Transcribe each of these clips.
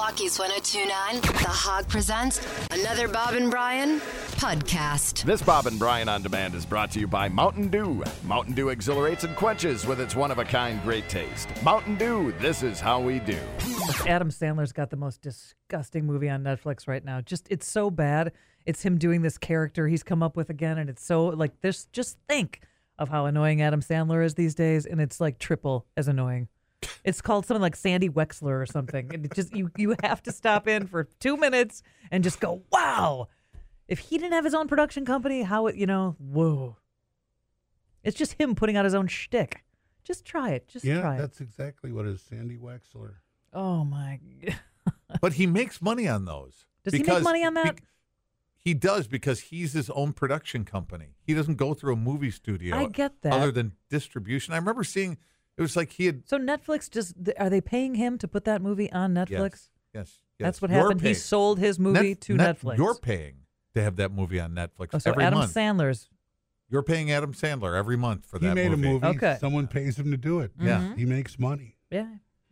Rockies 102.9, The Hog presents another Bob and Brian podcast. This Bob and Brian On Demand is brought to you by Mountain Dew. Mountain Dew exhilarates and quenches with its one-of-a-kind great taste. Mountain Dew, this is how we do. Adam Sandler's got the most disgusting movie on Netflix right now. It's so bad. It's him doing this character he's come up with again, and it's so, like, this. Just think of how annoying Adam Sandler is these days, and it's, like, triple as annoying. It's called something like Sandy Wexler or something. And it just you have to stop in for 2 minutes and just go, wow. If he didn't have his own production company, how it, whoa. It's just him putting out his own shtick. Just try it. Try it. Yeah, that's exactly what is Sandy Wexler. Oh, my God. But he makes money on those. Does he make money on that? He does, because he's his own production company. He doesn't go through a movie studio. I get that. Other than distribution. I remember seeing, it was like he had... So Netflix, are they paying him to put that movie on Netflix? Yes. That's what happened. He sold his movie to Netflix. You're paying to have that movie on Netflix so every Adam month. Sandler's. You're paying Adam Sandler every month for that movie. He made a movie. Okay. Someone pays him to do it. Yeah. He makes money. Yeah.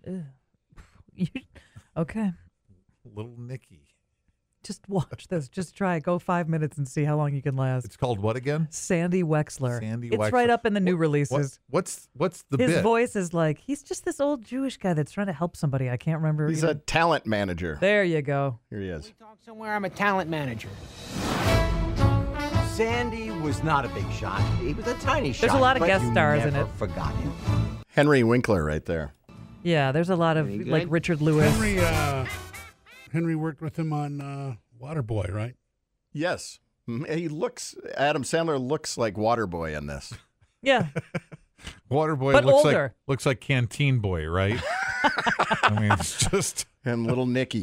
Okay. Little Nicky. Just watch this. Just try it. Go 5 minutes and see how long you can last. It's called what again? Sandy Wexler. Sandy It's Wexler. right up in the new releases. What's the His bit? voice is like, he's just this old Jewish guy that's trying to help somebody. I can't remember. He's a talent manager. There you go. Here he is. We talk somewhere, I'm a talent manager. Sandy was not a big shot. He was a tiny shot. There's a lot of but guest you stars in never it. Forgot him. Henry Winkler right there. Yeah, there's a lot of, Very like, good. Richard Lewis. Henry worked with him on Waterboy, right? Yes. Adam Sandler looks like Waterboy in this. Yeah. Waterboy But looks older. like Canteen Boy, right? I mean, it's just... And Little Nicky.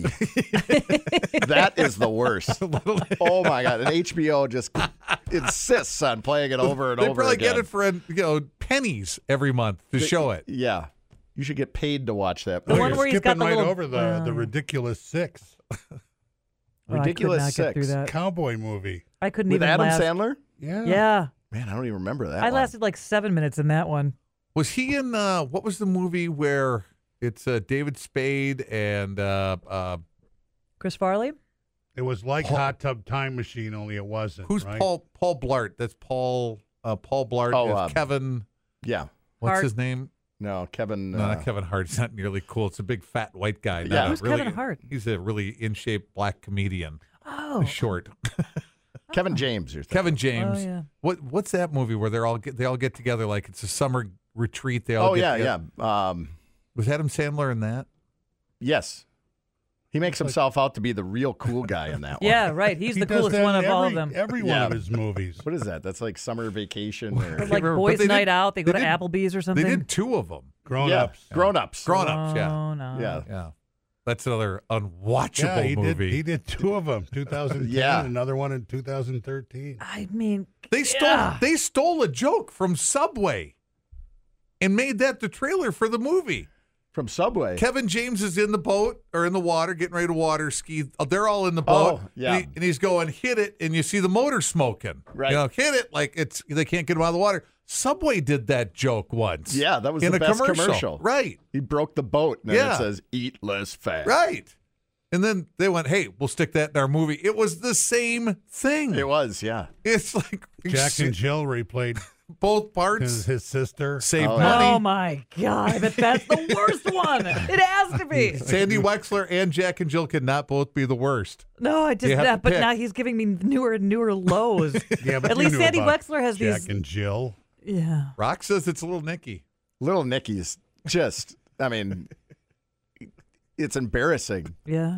That is the worst. Oh, my God. And HBO just insists on playing it over and They over probably again. get it for pennies every month to show it. Yeah. You should get paid to watch that. The Oh, one you're where he's got skipping the right little- over the Ridiculous Six Ridiculous I could not get through Six. that. cowboy movie. I couldn't With even Adam last. Sandler? Yeah. Yeah. Man, I don't even remember that I one. lasted like 7 minutes in that one. Was he in, what was the movie where it's David Spade and, Chris Farley? It was like Hot Tub Time Machine, only it wasn't. who's right? Paul Blart? That's Paul Blart Oh, is Kevin, Yeah. what's Hart. his name? No, Kevin. No, not Kevin Hart. He's not nearly cool. It's a big fat white guy. Yeah. Not a Who's Kevin Hart? He's a really in shape black comedian. Oh. Short. Kevin James. You're thinking. Kevin James. Oh, yeah. What's that movie where they all get together like it's a summer retreat? They all Oh, get yeah, together? yeah. Was Adam Sandler in that? Yes. He makes himself out to be the real cool guy in that one. Yeah, right. He's He the does coolest that one in of all of them. Every one Yeah. of his movies. What is that? That's like summer vacation. Or, Or like But Boys they Night did- Out. They go they to did- Applebee's or something. They did two of them. Grown-ups. Grown-ups. Grown-ups, yeah. Oh, no. Yeah. Yeah. That's another unwatchable Yeah, he movie. did. He did two of them. 2010, Yeah. another one in 2013. I mean, They stole a joke from Subway and made that the trailer for the movie. From Subway. Kevin James is in the boat or in the water, getting ready to water ski. They're all in the boat. Oh, yeah. And he's going, hit it, and you see the motor smoking. Right. Hit it like they can't get him out of the water. Subway did that joke once. Yeah, that was in the a best commercial. Right. He broke the boat, and then Yeah. it says, eat less fat. Right. And then they went, hey, we'll stick that in our movie. It was the same thing. It was, yeah. It's like Jack and Jill replayed both parts. his sister. Save Oh, money. oh my God. I bet that's the worst one. It has to be. Sandy Wexler and Jack and Jill cannot both be the worst. No, I just, You have to but pick. now he's giving me newer and newer lows. Yeah, but At you least knew Sandy about Wexler has Jack these. and Jill. Yeah. Rock says it's a little Nicky. Little Nicky's just, I mean, it's embarrassing. Yeah.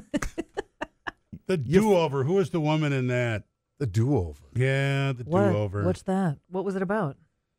The do-over. Who was the woman in that? The do-over. Yeah, the What? do-over. What's that? What was it about?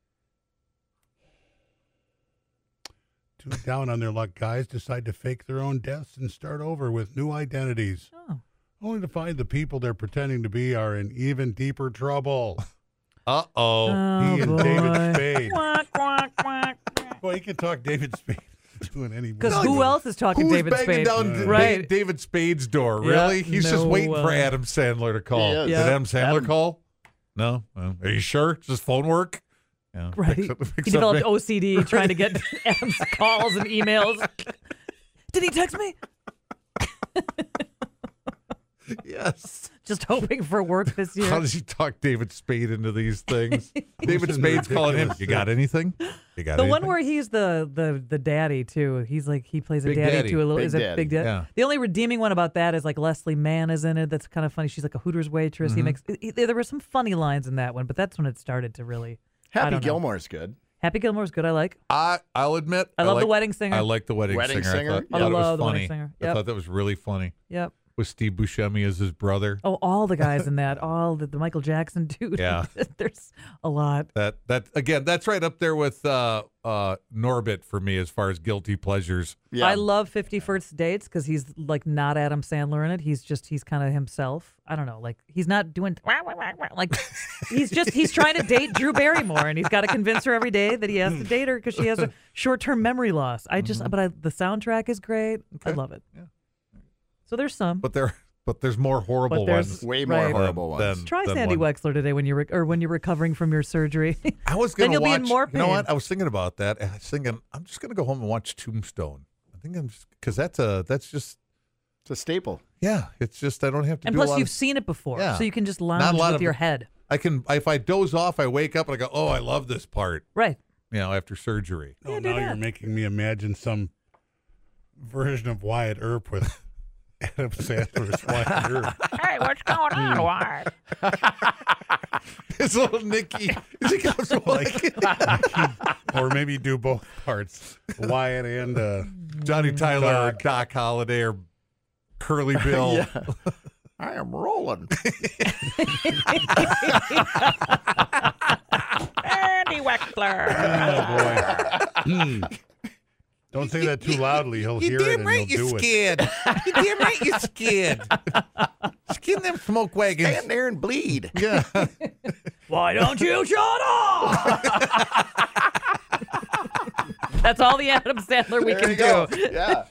Two down on their luck guys decide to fake their own deaths and start over with new identities, Oh. only to find the people they're pretending to be are in even deeper trouble. Uh-oh. He and boy. David Spade. Quack, quack, quack. Well, he can talk David Spade doing any Because movie. who else is talking Who's David banging Spade? down Right. David Spade's door? Yeah, Really? He's just no, waiting for Adam Sandler to call. He is. Did Yeah. Adam Sandler call? No? Well, are you sure? Does his phone work? Yeah. Right. Picks up- He picks developed up- OCD trying to get Adam's calls and emails. Did he text me? Yes. Just hoping for work this year. How does he talk David Spade into these things? David Listen, Spade's calling him. ridiculous You got anything? You got The anything? one where he's the daddy too. He's like he plays a Big daddy, Daddy. too. A little Big is it Daddy. Big Daddy? Yeah. The only redeeming one about that is like Leslie Mann is in it. That's kind of funny. She's like a Hooters waitress. He makes there were some funny lines in that one, but that's when it started to really. I Happy don't know. Gilmore's good. Happy Gilmore's good. I like. I'll admit. I love The like- Wedding Singer. I like The Wedding Wedding Singer. Singer? I I thought it was love The Wedding funny. Singer. I Yep. thought that was really funny. Yep. With Steve Buscemi as his brother. Oh, all the guys in that. All the Michael Jackson dude. Yeah. There's a lot. That again, that's right up there with Norbit for me as far as guilty pleasures. Yeah. I love 50 First Dates because he's like not Adam Sandler in it. He's kind of himself. I don't know. Like he's not doing like he's trying to date Drew Barrymore and he's got to convince her every day that he has to date her because she has a short-term memory loss. The soundtrack is great. I love it. Yeah. So there's some. But there's more horrible But there's- ones. Way more Right. horrible ones. Than- Try than Sandy one. Wexler today when you're when you're recovering from your surgery. I was Then going to you'll be watch. in more You know pain. what? I was thinking about that. And I was thinking I'm just going to go home and watch Tombstone. I think I'm just because that's just It's a staple. yeah. It's just I don't have to. And do a plus, lot you've of, seen it before, Yeah. so you can just Not a lounge lot with of- your head. I can if I doze off, I wake up and I go, oh, I love this part. Right. After surgery. Oh, Yeah, do now you're that. making me imagine some version of Wyatt Earp with Adam Sandler's Wyatt Earp. Hey, what's going on, Wyatt? His little Nicky. He comes like Or maybe do both parts, Wyatt and Johnny Tyler or Doc Holliday or Curly Bill. I am rolling. Andy Wexler. Oh boy. Don't say that too loudly. He'll hear it and he'll do it. scared. You damn right you're scared. Skin them smoke wagons. Stand there and bleed. Yeah. Why don't you shut up? That's all the Adam Sandler we There can you do. go. Yeah.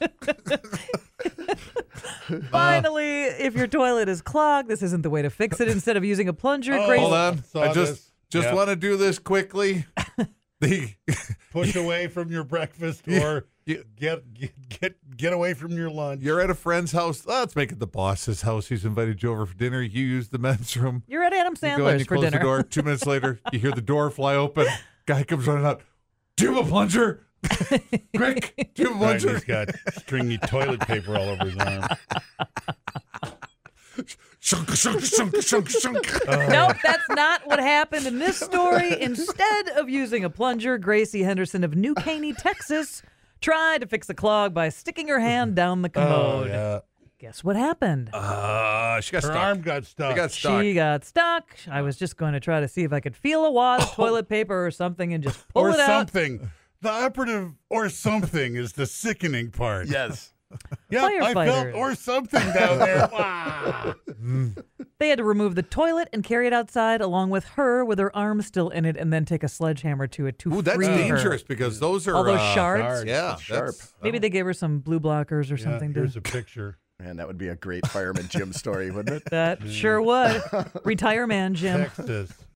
Finally, if your toilet is clogged, this isn't the way to fix it. Instead of using a plunger, Grace. Hold on. Saw I this. just Yep. want to do this quickly. The Push away from your breakfast or you- get away from your lunch. You're at a friend's house. Let's make it the boss's house. He's invited you over for dinner. You use the men's room. You're at Adam You go in, Sandler's you for close dinner. the door. 2 minutes later, you hear the door fly open. Guy comes running out. Do you have a plunger? Quick, do you have a Right, and plunger? he's got stringy toilet paper all over his arm. Shunk, shunk, shunk, shunk, shunk. Nope, that's not what happened in this story. Instead of using a plunger, Gracie Henderson of New Caney, Texas, tried to fix a clog by sticking her hand down the commode. yeah. Guess what happened? She got Her stuck. arm got stuck. She got stuck. She got stuck. I was just going to try to see if I could feel a wad of toilet paper or something and just pull or it out. something. The operative or something is the sickening part. Yes. Yeah, I felt Firefighters. or something down there. Wow. They had to remove the toilet and carry it outside along with her with her arm still in it and then take a sledgehammer to it to Ooh, that's free her. dangerous because those are All those shards. Shards. Yeah, Sharp. that's- Maybe they gave her some blue blockers or Yeah, something. here's a picture. Man, that would be a great Fireman Jim story, wouldn't it? That sure would. Retire man, Jim. Texas.